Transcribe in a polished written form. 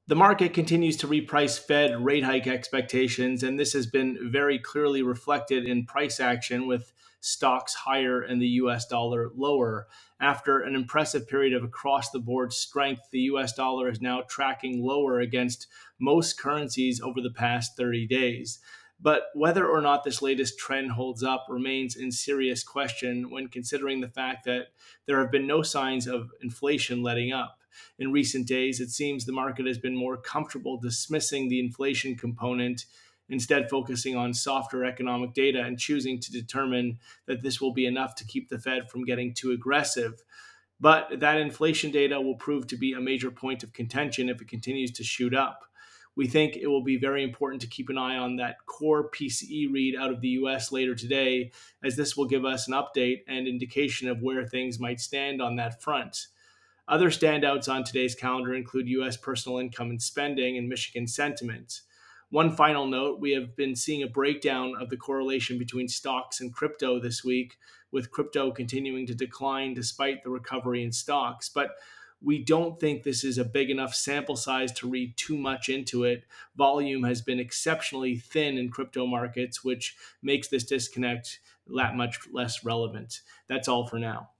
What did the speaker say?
The market continues to reprice Fed rate hike expectations, and this has been very clearly reflected in price action with stocks higher and the US dollar lower. After an impressive period of across the board strength, the US dollar is now tracking lower against most currencies over the past 30 days. But whether or not this latest trend holds up remains in serious question when considering the fact that there have been no signs of inflation letting up. In recent days, it seems the market has been more comfortable dismissing the inflation component, instead focusing on softer economic data and choosing to determine that this will be enough to keep the Fed from getting too aggressive. But that inflation data will prove to be a major point of contention if it continues to shoot up. We think it will be very important to keep an eye on that core PCE read out of the US later today, as this will give us an update and indication of where things might stand on that front. Other standouts on today's calendar include U.S. personal income and spending and Michigan sentiment. One final note, we have been seeing a breakdown of the correlation between stocks and crypto this week, with crypto continuing to decline despite the recovery in stocks. But we don't think this is a big enough sample size to read too much into it. Volume has been exceptionally thin in crypto markets, which makes this disconnect that much less relevant. That's all for now.